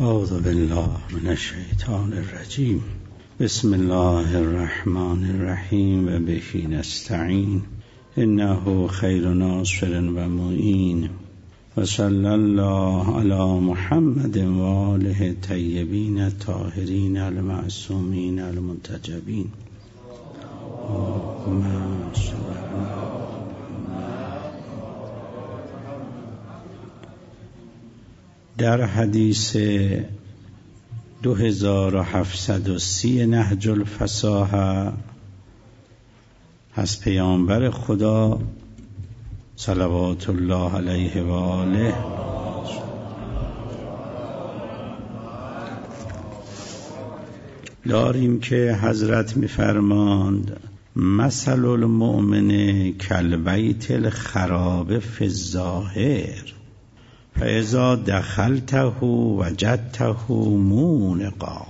اعوذ بالله من الشیطان الرجیم. بسم الله الرحمن الرحیم و به نستعین انه خیر ناصر و معین و صلی الله علی محمد و آله طیبین الطاهرین المعصومین المنتجبین. در حدیث 2730 نهج الفصاحه از پیامبر خدا صلوات الله علیه و آله داریم که حضرت می‌فرماند مثل المؤمن کالبیت الخراب فی الظاهر فاذا دخلته وجدته مونقا.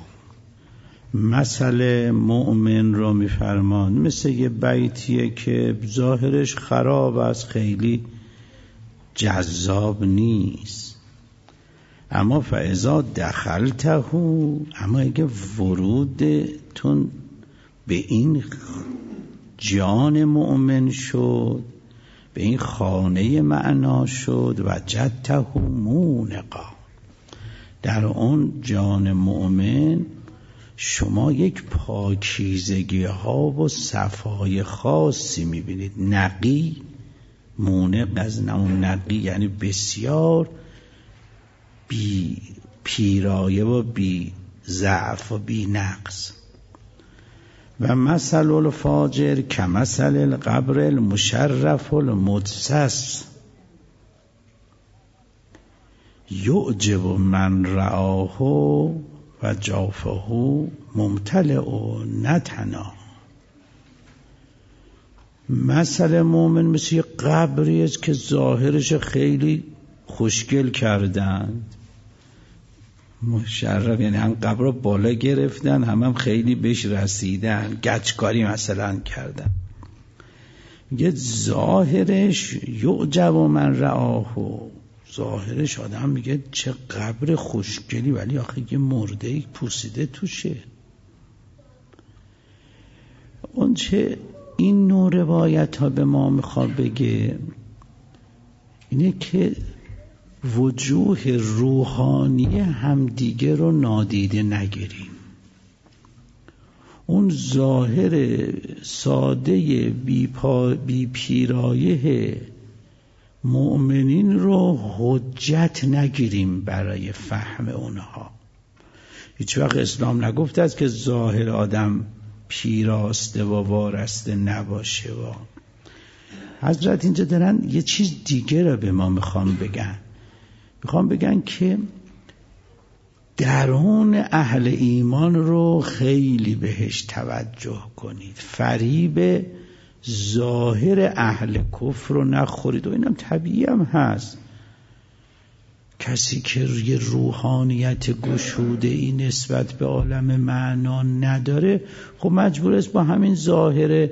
مثل مؤمن رو میفرمان مثل یه بیتیه که ظاهرش خراب است، خیلی جذاب نیست، اما فاذا دخلته، اما اگه ورودتون به این جان مؤمن شد، به این خانه معنا شد، وجدته مونقا، در اون جان مؤمن شما یک پاکیزگی ها و صفای خاصی میبینید. نقی، مونق از اون نقی یعنی بسیار بی پیرایه و بی ضعف و بی نقص. و مثل الفاجر کمثل القبر المشرف المدسس یعجب من رآه و جوفه ممتلئ نتنا. مثل مومن مثل یک قبری است که ظاهرش خیلی خوشگل کردند. مشرف یعنی هم قبر رو بالا گرفتن، هم خیلی بهش رسیدن، گچکاری مثلا کردن. میگه ظاهرش یعجب من رآه، ظاهرش آدم میگه چه قبر خوشگلی، ولی آخه یه مرده پوسیده توشه. اون چه این نوع روایت ها به ما میخواد بگه اینه که وجوه روحانی همدیگه رو نادیده نگیریم. اون ظاهر ساده بی پیرایه مؤمنین رو حجت نگیریم برای فهم اونها. هیچ وقت اسلام نگفته است که ظاهر آدم پیراسته و وارسته نباشه. و حضرت اینجا دارن یه چیز دیگه رو به ما میخوام بگن که درون اهل ایمان رو خیلی بهش توجه کنید، فریب ظاهر اهل کفر رو نخورید. و اینم طبیعی هم هست، کسی که یه روحانیت گشوده ای نسبت به عالم معنا نداره، خب مجبور است با همین ظاهر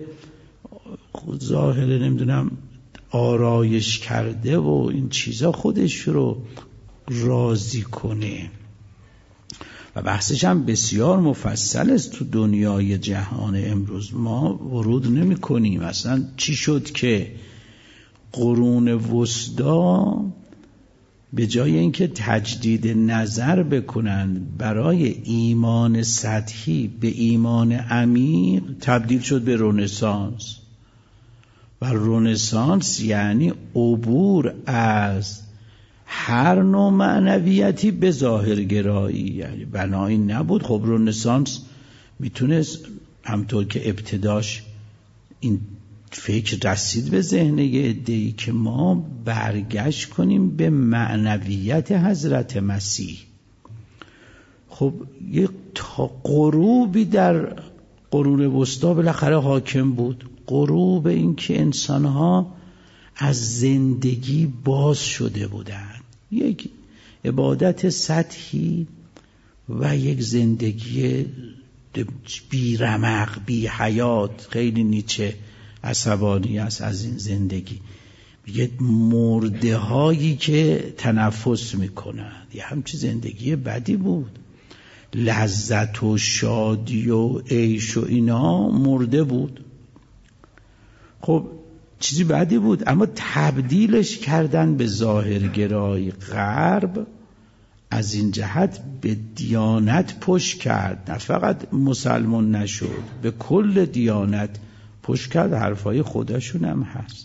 نمیدونم آرایش کرده و این چیزا خودش رو راضی کنه. و بحثش هم بسیار مفصل است تو دنیای جهان امروز، ما ورود نمی کنیم. اصلا چی شد که قرون وسطا به جای اینکه تجدید نظر بکنن برای ایمان سطحی به ایمان عمیق، تبدیل شد به رنسانس. و رنسانس یعنی عبور از هر نوع معنویتی به ظاهرگرایی، یعنی بناین نبود. خب رنسانس میتونست همطور که ابتداش این فکر رسید به ذهن یه عده‌ای که ما برگشت کنیم به معنویت حضرت مسیح. خب یه غروبی در قرون وسطا بالاخره حاکم بود، غروب این که انسان‌ها از زندگی باز شده بودند، یک عبادت سطحی و یک زندگی بی رمق، بی حیات. خیلی نیچه عصبانی است از این زندگی. میگه مرده هایی که تنفس میکنن، یه همچی زندگی بدی بود، لذت و شادی و عیش و اینا مرده بود. خب چیزی بدی بود، اما تبدیلش کردن به ظاهرگرای غرب. از این جهت به دیانت پشت کرد، نه فقط مسلمان نشد، به کل دیانت پشت کرد. حرفای خودشون هم هست.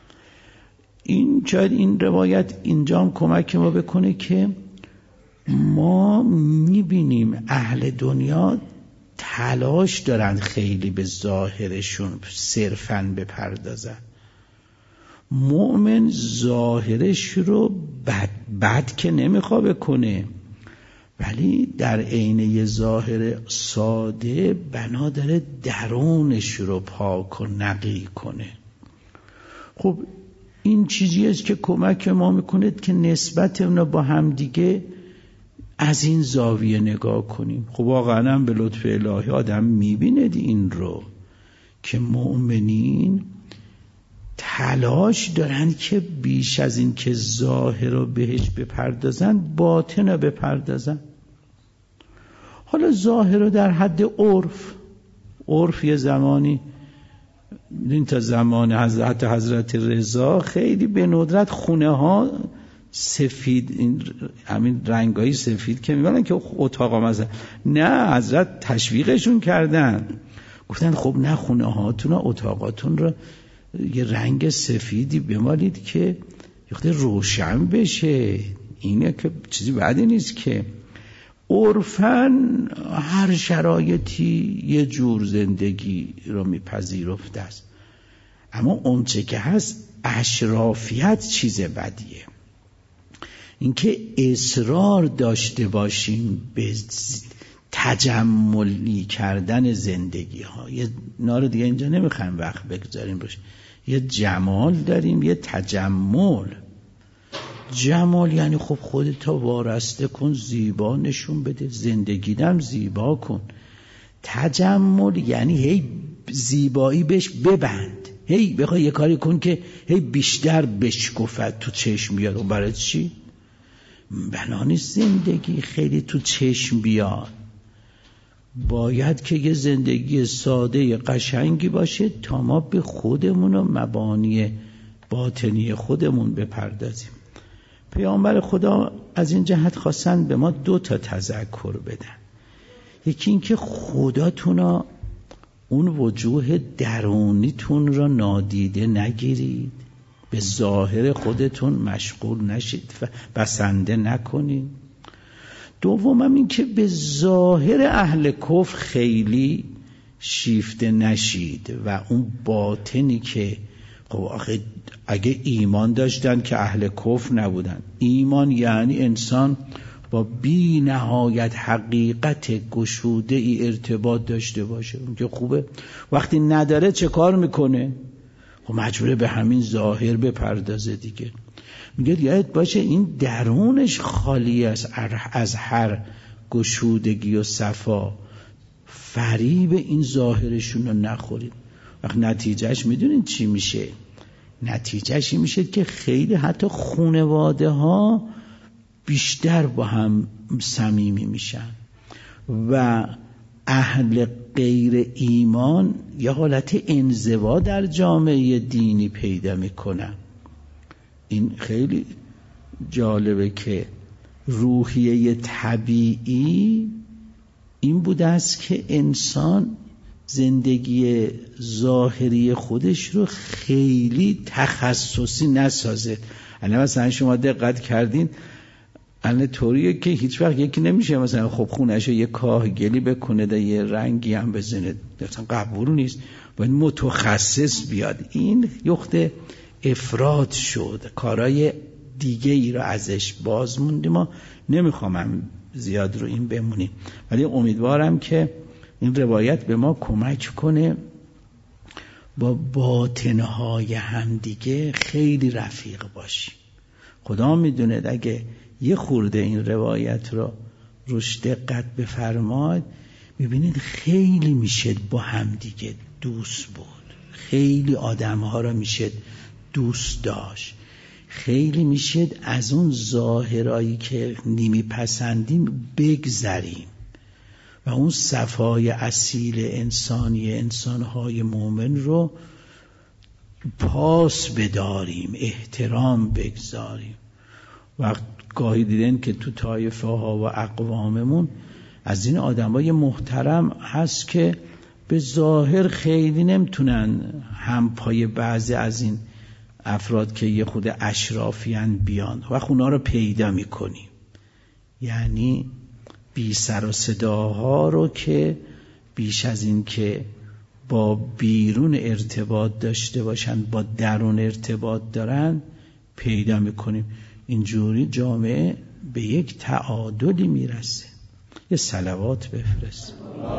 این روایت اینجا هم کمک ما بکنه که ما میبینیم اهل دنیا تلاش دارن خیلی به ظاهرشون صرفاً بپردازن. مؤمن ظاهرش رو بد که نمیخواد بکنه، ولی در عین یه ظاهر ساده بنا داره درونش رو پاک و نقی کنه. خب این چیزی است که کمک ما میکنه که نسبت اونا با هم دیگه از این زاویه نگاه کنیم. خب واقعا به لطف الهی آدم میبینه این رو که مؤمنین تلاش دارن که بیش از این که ظاهر رو بهش بپردازن، باطن رو بپردازن. حالا ظاهر رو در حد عرف یه زمانی، این تا زمان حضرت رضا خیلی به ندرت خونه ها سفید، این همین رنگایی سفید که میبینن که اتاقا مثلا، نه، حضرت تشویقشون کردن، گفتن خب نه، خونه هاتون و اتاقاتون رو یه رنگ سفیدی بمالید که یه خود روشن بشه. اینه که چیزی بعدی نیست که. عرفاً هر شرایطی یه جور زندگی رو میپذیرفته است، اما اونچه که هست اشرافیت چیز بدیه. اینکه اصرار داشته باشیم به تجملی کردن زندگی ها، یه نار دیگه اینجا نمیخوایم وقت بگذاریم روش. یه جمال داریم، یه تجمل. جمال یعنی خب خودتو وارسته کن، زیبا نشون بده، زندگیدم زیبا کن. تجمل یعنی هی زیبایی بهش ببند، هی بخوای یه کاری کن که هی بیشتر بشکفت تو چشم بیاد. و برای چی؟ بنا نیست زندگی خیلی تو چشم بیاد. باید که یه زندگی ساده قشنگی باشه تا ما به خودمون و مبانی باطنی خودمون بپردازیم. پیامبر خدا از این جهت خواستن به ما 2 تذکر بدن. یکی این که خداتون اون وجوه درونیتون را نادیده نگیرید، به ظاهر خودتون مشغول نشید و بسنده نکنید. دومم این که به ظاهر اهل کفر خیلی شیفته نشید و اون باطنی که خب اگه ایمان داشتن که اهل کفر نبودن. ایمان یعنی انسان با بی نهایت حقیقت گشوده ای ارتباط داشته باشه. اون که خوبه. وقتی نداره چه کار میکنه؟ خب مجبوره به همین ظاهر بپردازه دیگه. میگه یادت باشه این درونش خالی است از هر گشودگی و صفا. فریب این ظاهرشون رو نخورید. وقت نتیجهش میدونین چی میشه؟ نتیجهش میشه که خیلی حتی خانواده ها بیشتر با هم صمیمی میشن و اهل غیر ایمان یه حالت انزوا در جامعه دینی پیدا میکنن. این خیلی جالبه که روحیه طبیعی این بوده است که انسان زندگی ظاهری خودش رو خیلی تخصصی نسازه. الان مثلا شما دقت کردین الان طوریه که هیچ وقت یکی نمیشه مثلا خب خونه‌شو یه کاهگلی بکنه ده یه رنگی هم بزنه، مثلا قبول نیست، باید متخصص بیاد. این یخت افراد شد، کارهای دیگه ای رو ازش باز موندیم. ما نمیخوام زیاد رو این بمونیم، ولی امیدوارم که این روایت به ما کمک کنه با باطنهای همدیگه خیلی رفیق باشیم. خدا میدونه اگه یه خورده این روایت رو روش دقت بفرماید میبینید خیلی میشه با همدیگه دوست بود، خیلی آدمها رو میشه دوست داشت. خیلی میشه از اون ظاهرایی که نمیپسندیم بگذریم و اون صفای اصیل انسانی انسانهای مومن رو پاس بداریم، احترام بگذاریم. وقت گاهی دیدن که تو طایفه ها و اقواممون از این آدمای محترم هست که به ظاهر خیلی نمیتونن هم پای بعضی از این افراد که یه خود اشرافیان بیان و اونا رو پیدا میکنیم. یعنی بی سر و صداها رو که بیش از این که با بیرون ارتباط داشته باشن با درون ارتباط دارن پیدا میکنیم. اینجوری جامعه به یک تعادلی میرسه. یه صلوات بفرست.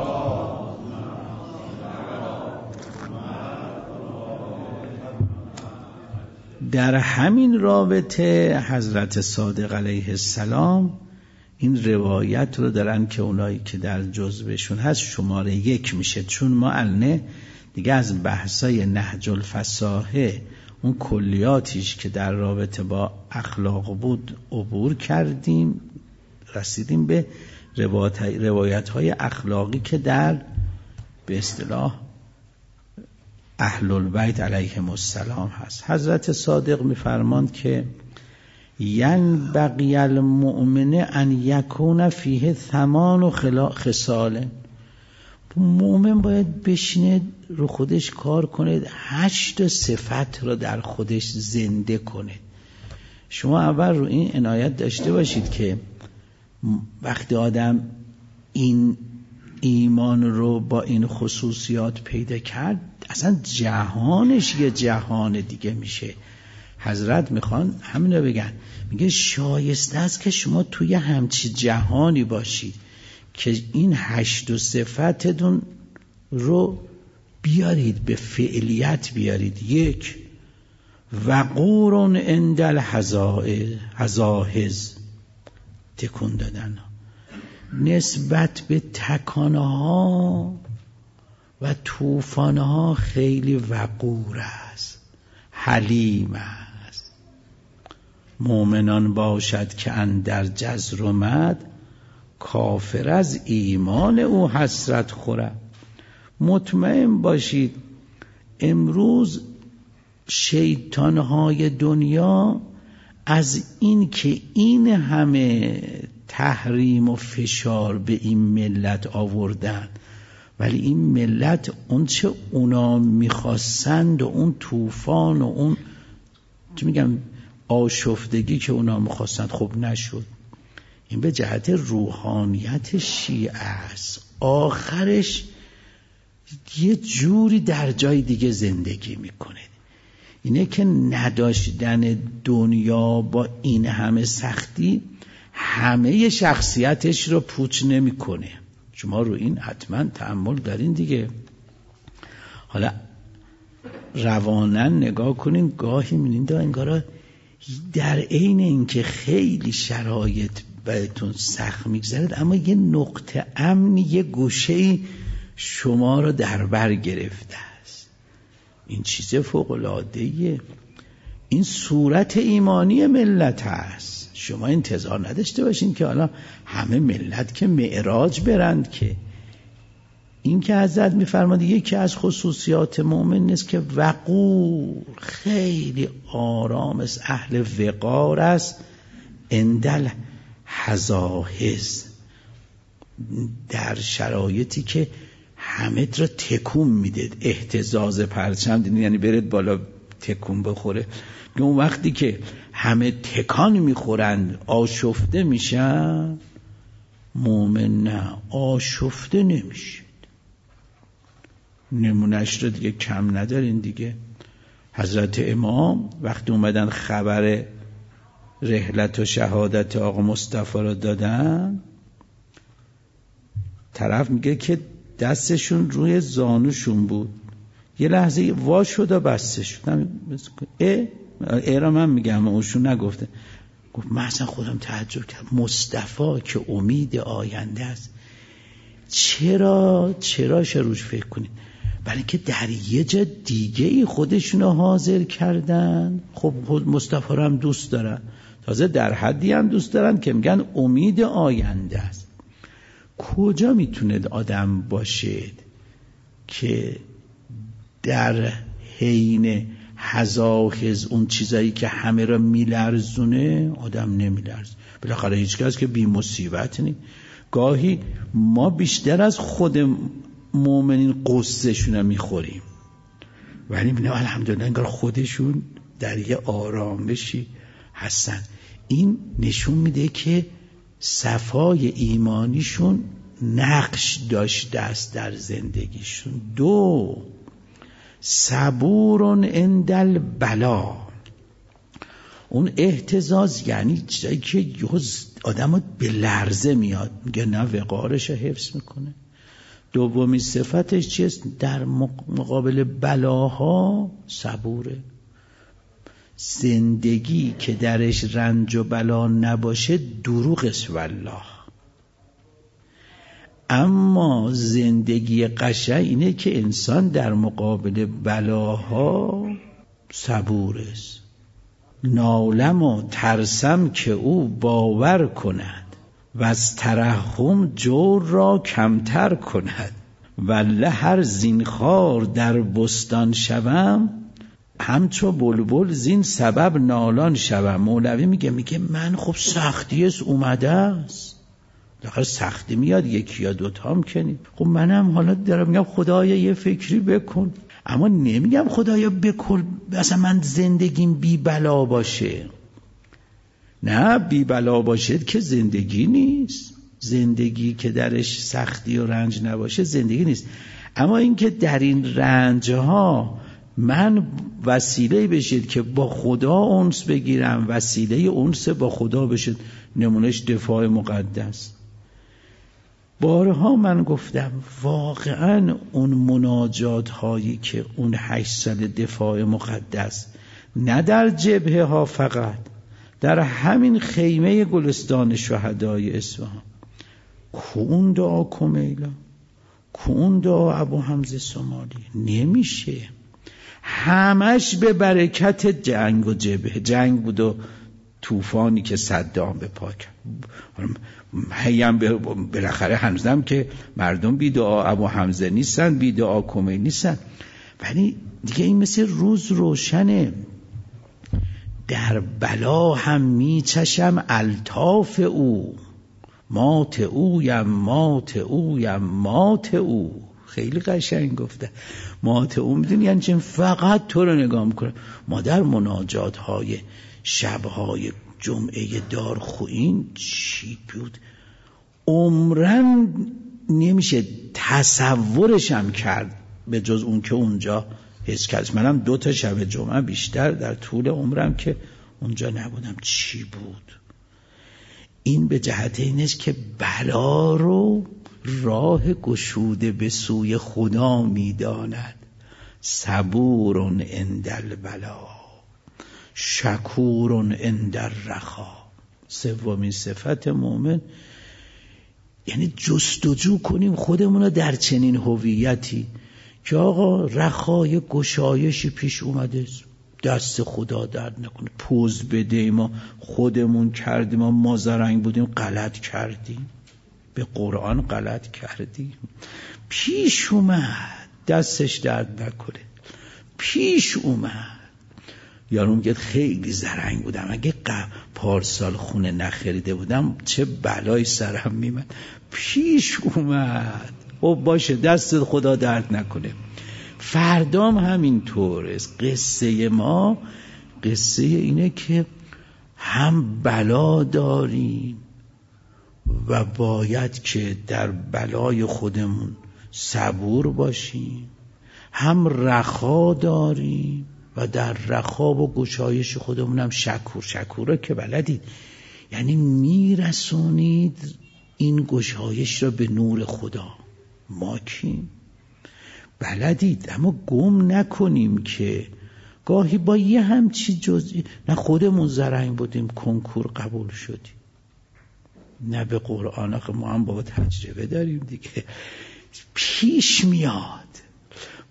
در همین رابطه حضرت صادق علیه السلام این روایت رو دارن که اونایی که در جزوشون هست شماره 1 میشه، چون ما الان دیگه از بحثای نهج الفصاحه اون کلیاتیش که در رابطه با اخلاق بود عبور کردیم، رسیدیم به روایت‌های اخلاقی که در به اصطلاح اهل البیت علیهم السلام هست. حضرت صادق می‌فرماند که ینبغی المؤمن ان یکون فیه 8 خصال. مؤمن باید بشینه رو خودش کار کنه، 8 صفت رو در خودش زنده کنه. شما اول رو این عنایت داشته باشید که وقتی آدم این ایمان رو با این خصوصیات پیدا کرد اصلا جهانش یه جهان دیگه میشه. حضرت میخوان همین رو بگن، میگه شایسته است که شما توی همچی جهانی باشید که این 8 صفتتون رو بیارید به فعلیت بیارید. 1 وقور عند الحزاحز، تکون دادن نسبت به تکانه‌ها و طوفان‌ها خیلی وقور است، حلیم است. مؤمنان باشد که اندر جزر آمد، کافر از ایمان او حسرت خورد. مطمئن باشید امروز شیطانهای دنیا از این که این همه تحریم و فشار به این ملت آوردن ولی این ملت اون چه اونا میخواستند و اون طوفان و اون چه میگم آشفتگی که اونا میخواستند خب نشد. این به جهت روحانیت شیعه است. آخرش یه جوری در جای دیگه زندگی میکنه. اینه که نداشتن دنیا با این همه سختی همه شخصیتش رو پوچ نمیکنه. شما رو این حتما تأمل دارین دیگه. حالا روانن نگاه کنین، گاهی می‌بینید انگار در عین اینکه خیلی شرایط بهتون سخت میگذرد اما یه نقطه امنی، یه گوشه‌ای شما رو در بر گرفته است. این چیز فوق‌العاده‌ایه. این صورت ایمانی ملت هست. شما انتظار نداشته باشین که حالا همه ملت که معراج برند. که این که حضرت میفرماد یکی از خصوصیات مؤمن نیست که وقور، خیلی آرام است، اهل وقار است. اندل حزاحز، در شرایطی که همه را تکون میده. اهتزاز پرچم یعنی برد بالا تکون بخوره. اون وقتی که همه تکان میخورند آشفته میشن، مومن نه، آشفته نمیشه. نمونهش رو دیگه کم ندارین دیگه. حضرت امام وقتی اومدن خبر رحلت و شهادت آقا مصطفی رو دادن، طرف میگه که دستشون روی زانوشون بود، یه لحظه وا شد و بسته شد. را من میگم اوشون نگفته. گفت من اصلا خودم تعجب کردم، مصطفی که امید آینده است چرا شروش فکر کنید. برای که در یه جا دیگه ای خودشونو حاضر کردن. خب مصطفی رو هم دوست دارن، تازه در حدی هم دوست دارن که میگن امید آینده است. کجا میتونه آدم باشه که در حین هزاهز اون چیزایی که همه را میلرزونه آدم نمیلرز؟ بالاخره هیچ کس که بی مصیبت نیست. گاهی ما بیشتر از خود مؤمنین قصه‌شون رو میخوریم، ولی میبینیم الحمدلله انگار خودشون در یه آرامشی هستن. این نشون میده که صفای ایمانیشون نقش داشته است در زندگیشون. 2 صبورن عند البلا. اون اهتزاز یعنی چیزایی که آدم به لرزه میاد، میگه نه وقارش حفظ میکنه. دومی صفتش چیست؟ در مقابل بلاها صبوره. زندگی که درش رنج و بلا نباشه دروغ است والله. اما زندگی قشنگ اینه که انسان در مقابل بلاها صبور است. نالم و ترسم که او باور کند و از ترحم جور را کمتر کند. والله هر زینخوار در بستان شوم، همچو بلبل زین سبب نالان شوم. مولوی میگه من خب سختی است اومده است، داخل سختی میاد یکی یا دوتا هم کنیم. خب منم حالا دارم میگم خدایا یه فکری بکن، اما نمیگم خدایا بکن اصلا من زندگیم بی بلا باشه. نه، بی بلا باشه که زندگی نیست. زندگی که درش سختی و رنج نباشه زندگی نیست. اما اینکه در این رنجها من وسیله بشید که با خدا انس بگیرم، وسیله انس با خدا بشید. نمونهش دفاع مقدس. بارها من گفتم واقعا اون مناجات هایی که اون 8 سال دفاع مقدس، نه در جبهه ها فقط، در همین خیمه گلستان شهدای اصفهان، کون دعا کمیلا، کون دعا ابو حمزه سومالی، نمیشه. همش به برکت جنگ و جبهه. جنگ بود و طوفانی که صدام به پاک. هیم بالاخره هنوزم که مردم بی دعا ابو حمزه نیستن، بی دعا کمیل نیستن، ولی دیگه این مثل روز روشنه. در بلا هم می چشم الطاف او، مات اویم مات اویم مات او. خیلی قشنگ گفته مات او. میدونی یعنی چه؟ فقط تو رو نگاه میکنه. ما در مناجات های شبهای جمعه دارخویین چی بود عمرن نمیشه تصورشم کرد به جز اون که اونجا حس کرد. منم 2 شب جمعه بیشتر در طول عمرم که اونجا نبودم. چی بود این؟ به جهت اینست که بلا رو راه گشوده به سوی خدا میداند. صبورن عند البلا، شکورن عند الرخا. 3 صفت مؤمن یعنی جستجو کنیم خودمون رو در چنین هویتی که آقا رخای گشایشی پیش اومده، دست خدا درد نکنه، پوز بده ما خودمون کردیم، ما زرنگ بودیم غلط کردیم، به قرآن غلط کردیم، پیش اومد دستش درد نکنه، پیش اومد. یارو میگه خیلی زرنگ بودم، اگه پارسال خونه نخریده بودم چه بلای سرم میمد. پیش اومد. او باشه دست خدا درد نکنه. فردام همینطور است. قصه ما قصه اینه که هم بلا داریم و باید که در بلای خودمون صبور باشیم، هم رخا داریم و در رخا و گشایش خودمون هم شکور. شکوره که بلدید یعنی میرسونید این گشایش را به نور خدا. ما کیم؟ بلدید، اما گم نکنیم که گاهی با یه همچی جزئی، نه خودمون زرنگ بودیم کنکور قبول شدیم، نه به قرآن. ما هم با تجربه داریم دیگه. پیش میاد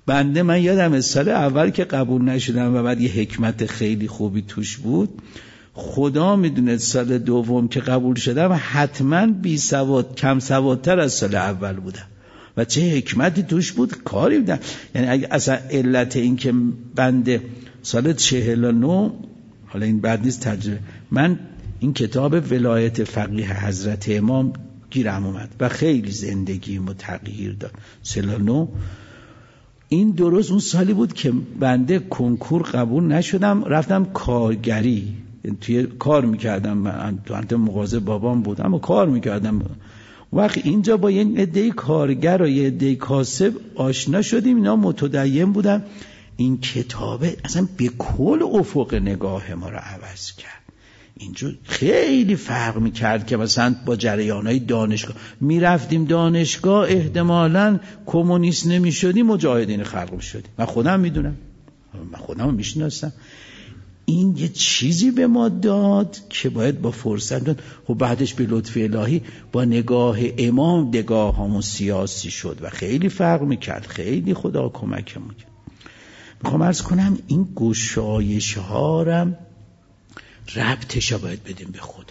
بنده من یادم سال اول که قبول نشدم و بعد یه حکمت خیلی خوبی توش بود، خدا میدونه سال دوم که قبول شدم حتما بی سواد، کم سوادتر از سال اول بودم و چه حکمتی توش بود کاری بودم. یعنی اگه اصلا علت این که بنده سال 49، حالا این بعد نیست تجربه، من این کتاب ولایت فقیه حضرت امام گیرم اومد و خیلی زندگیمو تغییر داد. 49 این درست اون سالی بود که بنده کنکور قبول نشدم، رفتم کارگری، توی کار میکردم، من تو مغازه بابام بودم اما کار میکردم. وقت اینجا با یه عده کارگر و یه عده کاسب آشنا شدیم، اینا متدین بودن. این کتابه اصلا به کل افق نگاه ما رو عوض کرد. اینجا خیلی فرق میکرد که مثلا با جریانهای دانشگاه میرفتیم دانشگاه، احتمالاً کمونیست نمیشدیم، مجاهدین خلق شدیم. من خودم میدونم، من خودم میشناسم. این یه چیزی به ما داد که باید با فرصت داد. خب بعدش به لطف الهی با نگاه امام نگاه همون سیاسی شد و خیلی فرق میکرد. خیلی خدا کمکمون کرد. میخوام عرض کنم این گشایش ها رم ربطش باید بدیم به خدا.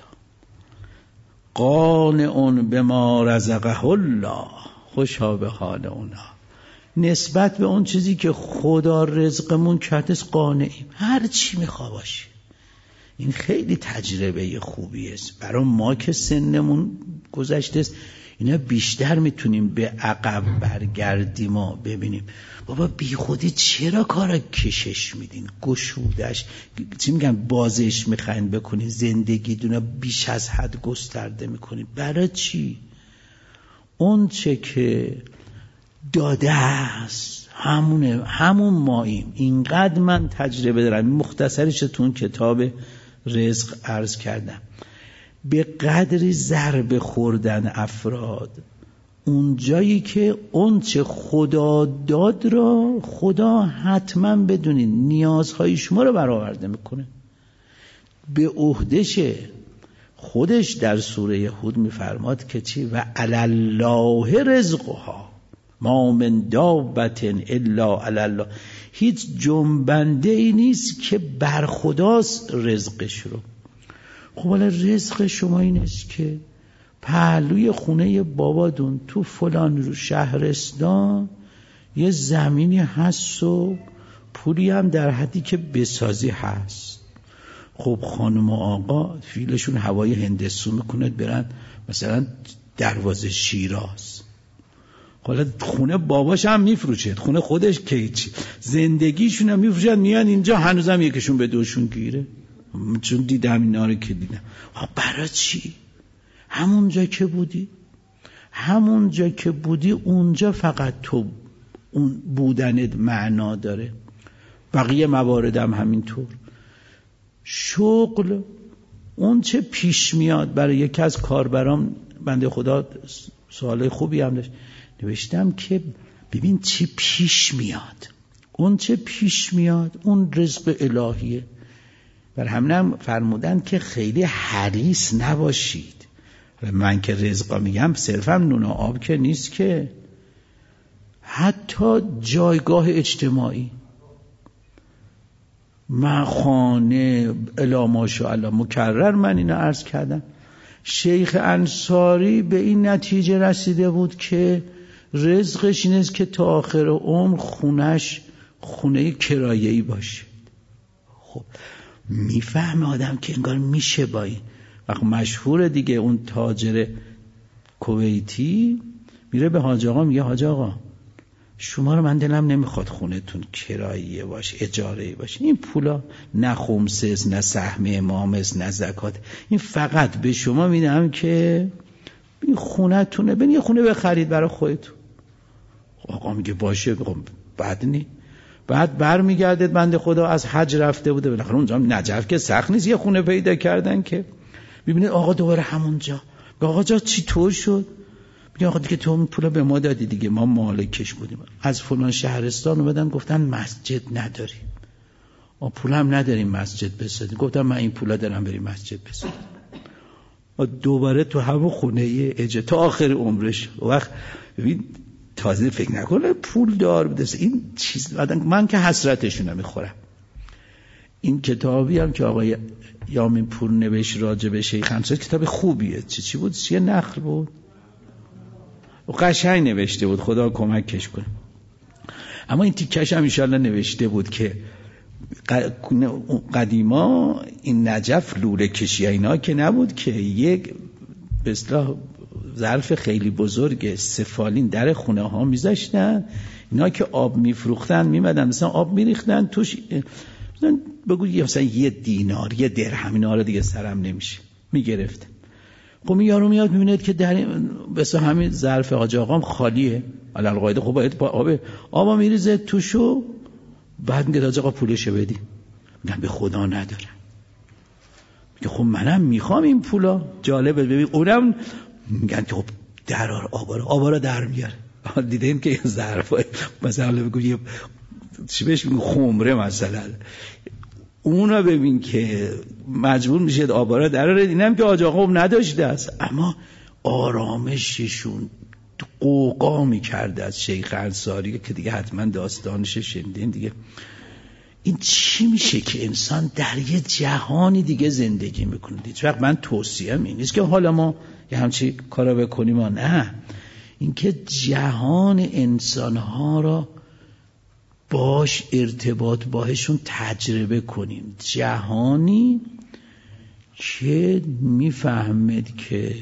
قانعون به ما رزقه الله، خوشا به حال اونا. نسبت به اون چیزی که خدا رزقمون کرده قانعیم، هر چی میخوا باشه. این خیلی تجربه خوبی است برای ما که سنمون گذشته است. اینا بیشتر میتونیم به عقب برگردیم و ببینیم بابا بی خودی چرا کارا کشش میدین، گشودش چی میگن، بازش میخواین بکنین، زندگی دونه بیش از حد گسترده میکنین. برای چی؟ اون چه که داده است همون ماییم. اینقدر من تجربه دارم، مختصرش تو اون کتاب رزق عرض کردم. به قدری ضربه خوردن افراد اون جایی که اون چه خدا داد را خدا حتما بدونین نیازهای شما رو برآورده میکنه، به عهدشه. خودش در سوره هود میفرماد که چی؟ و علی الله رزقها ما من دابة الا علی الله. هیچ جنبنده ای نیست که بر خداست رزقش رو. خب حالا رزق شما این است که پهلوی خونه بابادون تو فلان شهرستان یه زمینی هست و پولی هم در حدی که بسازی هست. خب خانم و آقا فیلشون هوای هندسو میکنه برن مثلا دروازه شیراز. حالا خونه باباش هم میفروشه، خونه خودش که چی، زندگیشون هم میفروشن، میان اینجا هنوزم یکیشون به دوشون گیره. چون دیدم اینا رو که دیدم. برای چی؟ همونجا که بودی اونجا فقط تو اون بودنت معنا داره. بقیه مواردم همینطور. شغل اون چه پیش میاد. برای یکی از کاربرام بنده خدا سوال خوبی هم داشت، نوشتم که ببین چی پیش میاد، اون چه پیش میاد اون رزق الهیه. بر همینم فرمودن که خیلی حریص نباشید. من که رزقا میگم صرفا نون و آب که نیست، که حتی جایگاه اجتماعی، من خانه الا ماشاءالله مکرر من اینو عرض کردم. شیخ انصاری به این نتیجه رسیده بود که رزقش این است که تا آخر عمر خونه کرایه‌ای باشه. خب میفهمه آدم که انگار میشه با این. وقت مشهور دیگه اون تاجر کویتی میره به حاج آقا میگه حاج آقا شما رو من دلم نمیخواد خونه تون کرایه باشه، اجاره باشه. این پولا نه خمسه است، نه سهم امام است، نه زکات. این فقط به شما میدم که این خونه تونه، بین یه خونه بخرید برای خودتون. آقا میگه باشه. بعد نی بعد برمیگرده بنده خدا از حج رفته بوده، بالاخره اونجا نجف که سخت نیست یه خونه پیدا کردن، که ببینید آقا دوباره همونجا. آقا جا چی طور شد؟ میگه آقا دیگه تو پولا به ما دادی دیگه، ما مالکش بودیم. از فلان شهرستان اومدن گفتن مسجد نداریم، ما پول هم نداریم مسجد بسازیم. گفتم من این پولا دارم بریم مسجد بسازیم. دوباره تو همون خونه اجاره تا آخر عمرش. وقت ببین تازه فکر نکنه پول دار بده این چیز. من که حسرتشون میخورم. این کتابی هم که آقای یامین پور نوشت راجع به شیخ انصاری کتاب خوبیه. چی بود؟ چیه نخل بود و قشنگ نوشته بود، خدا کمکش کنه. اما این تیکش هم انشالله نوشته بود که قدیما این نجف لوله کشی اینا که نبود که یک به اصطلاح ظرف خیلی بزرگ سفالین در خونه ها میذاشتن، اینا که آب میفروختن میمدن مثلا آب میریختن توش، مثلا بگو مثلا 1 دینار 1 درهم، اینا رو دیگه سرم نمیشه میگرفتن. خب این یارو میاد میبینه که در مثلا همین ظرف حاج آقام خالیه، علل قاعده خب باید با آب میریزه توشو، بعد میگه حاج آقا پولشو بدی. میگم به خدا ندارم. میگه خب منم میخوام این پولا. جالبه ببین اونم میگن که خب درار آبا رو در میاره. دیدین که ظرف مثلا بگو یه چی بهش میگه خمره مثلا، اونو ببین که مجبور میشه آبا رو دراره. اینم که حاج آقا نداشته است، اما آرامششون قوقا میکرده از شیخ انصاری که دیگه حتما داستانش شنیدین دیگه. این چی میشه که انسان در یه جهانی دیگه زندگی میکنه؟ هیچ وقت من توصیه‌ام این نیست که حالا ما یه همچی کارا بکنیم، ما نه، اینکه جهان انسانها را باش ارتباط باهشون تجربه کنیم، جهانی که میفهمید که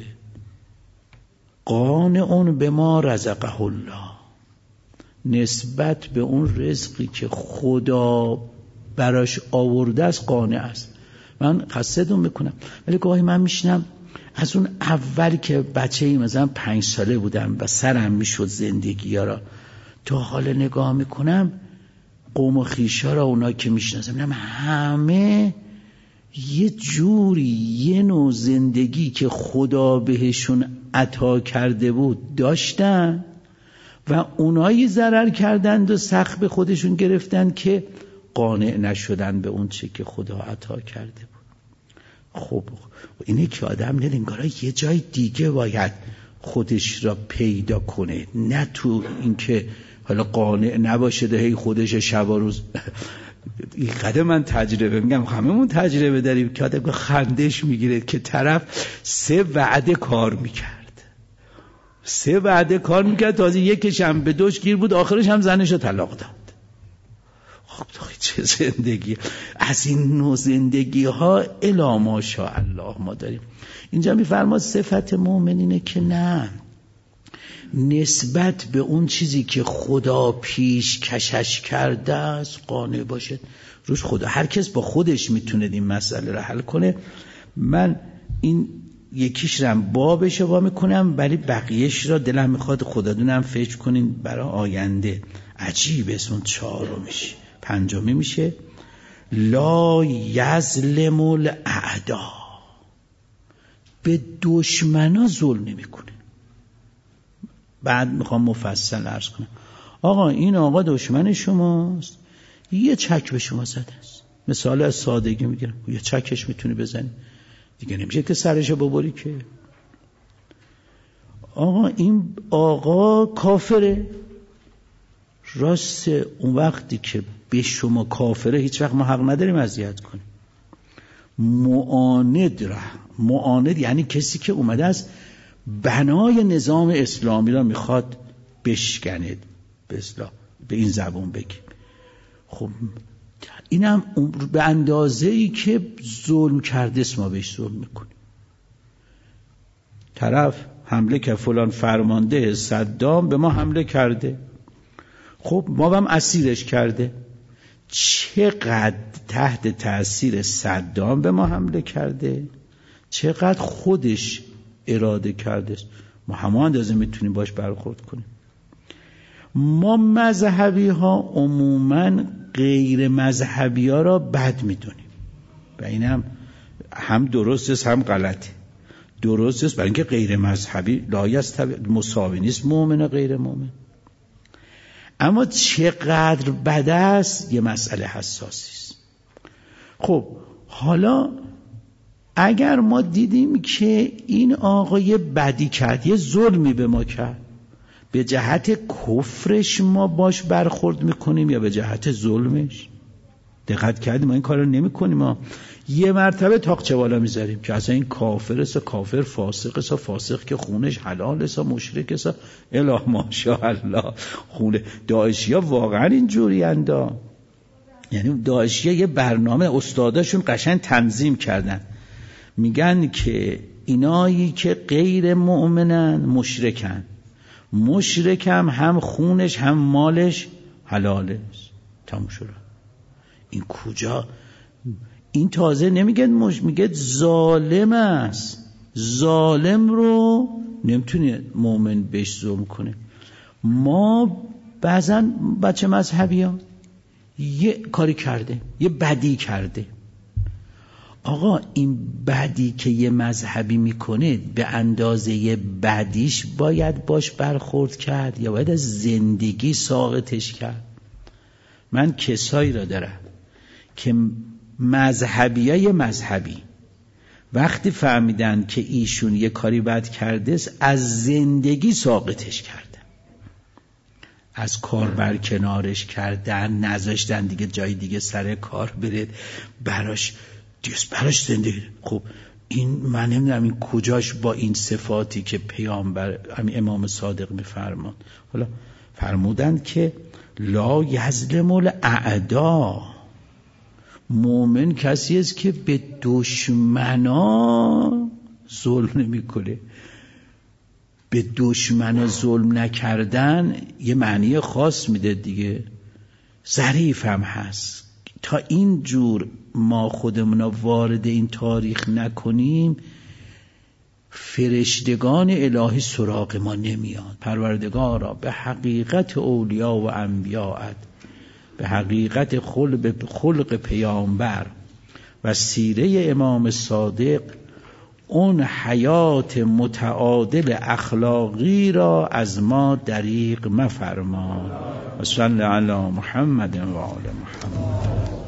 قانع به ما رزقه الله، نسبت به اون رزقی که خدا براش آورده است قانع است. من قصدون میکنم ولی گاهی من میشنم از اون اول که بچه‌ای مثلا 5 ساله بودم و سرم میشد زندگی ها را، تا حالا نگاه میکنم قوم و خویشا را، اونا که میشناسم میگم همه یه جوری یه نوع زندگی که خدا بهشون عطا کرده بود داشتن و اونایی ضرر کردند و سخت به خودشون گرفتن که قانع نشدن به اون چه که خدا عطا کرده بود. خب اینه که آدم انگار یه جای دیگه باید خودش را پیدا کنه، نه تو اینکه حالا قانع نباشه هی خودش شب و روز. این قدر من تجربه میگم، هممون تجربه داریم که آدم خندش میگیره که طرف 3 وعده کار میکرد، 3 وعده کار میکرد، تازه یکیش هم به دوش گیر بود، آخرش هم زنش رو طلاق داد. خب چه زندگی! از این نوع زندگی ها الا ماشاءالله ما داریم. اینجا میفرماد صفت مؤمنینه که نه، نسبت به اون چیزی که خدا پیش کشش کرده است قانع باشد روش. خدا هر کس با خودش میتونه این مسئله رو حل کنه. من این یکیش رو بابش وا میکنم ولی بقیهش را دلم میخواد خدا دونم فکر کنین برای آینده. عجیب اسمون 4 میشه، 5 میشه لا یظلم الاعدا، به دشمنا ظلم نمیکنه. بعد میخوام مفصل عرض کنم آقا این آقا دشمن شماست، یه چک به شما زده است، مثال از سادگی میگیرم، یه چکش میتونی بزنی دیگه، نمیشه که سرشو ببری که. آقا این آقا کافره، راست اون وقتی که به شما کافره هیچ وقت ما حق نداریم اذیت کنیم. معاند یعنی کسی که اومده است بنای نظام اسلامی را میخواد بشکنه، به این زبون بگیم. خب اینم به اندازه‌ای که ظلم کرده است ما بهش ظلم میکنیم. طرف حمله که فلان فرمانده صدام به ما حمله کرده، خب ما هم اسیرش کرده، چقدر تحت تأثیر صدام به ما حمله کرده، چقدر خودش اراده کرده، ما همه اندازه میتونیم باش برخورد کنیم. ما مذهبی ها عموماً غیر مذهبی ها را بد میدونیم و این هم درست است هم غلطه. درست است برای اینکه غیر مذهبی لایست مساوی نیست مؤمن و غیر مؤمن، اما چقدر بد است یه مسئله حساسی است. خب حالا اگر ما دیدیم که این آقا یه بدی کرد، یه ظلمی به ما کرد، به جهت کفرش ما باش برخورد میکنیم یا به جهت ظلمش؟ دقت کردیم ما این کار رو نمی کنیم. ما یه مرتبه تاقچه بالا میذاریم که اصلا این کافر است، کافر فاسق است، فاسق که خونش حلال است، مشرک است. الا ماشاءالله خونه داعشیا واقعا اینجوری اندا. یعنی داعشیا یه برنامه استاداشون قشنگ تنظیم کردن، میگن که اینایی که غیر مؤمنن مشرکن، مشرکم هم خونش هم مالش حلاله است. تموم شد. این کجا؟ این تازه نمیگه میگه ظالم است. ظالم رو نمیتونه مؤمن بهش ظلم کنه. ما بعضا بچه مذهبی ها یه کاری کرده، یه بدی کرده، آقا این بدی که یه مذهبی میکنه به اندازه بدیش باید باش برخورد کرد یا باید از زندگی ساقطش کرد؟ من کسایی را دارم که مذهبی وقتی فهمیدن که ایشون یه کاری بد کرده است از زندگی ساقطش کردن، از کار برکنارش کردن، نذاشتن دیگه جای دیگه سر کار بره، براش زندگی. خب این من نمیدونم این کجاش با این صفاتی که پیامبر همین امام صادق میفرمان. حالا فرمودن که لا یظلم الاعدا، مومن کسی است که به دشمنا ظلم نمیکنه. به دشمنا ظلم نکردن یه معنی خاص میده دیگه، ظریف هم هست. تا این جور ما خودمون وارد این تاریخ نکنیم فرشتگان الهی سراغ ما نمیاد. پروردگارا به حقیقت اولیا و انبیاءت، به حقیقت خلق پیامبر و سیره امام صادق اون حیات متعادل اخلاقی را از ما دریغ مفرما. و صلی علی محمد و آل محمد.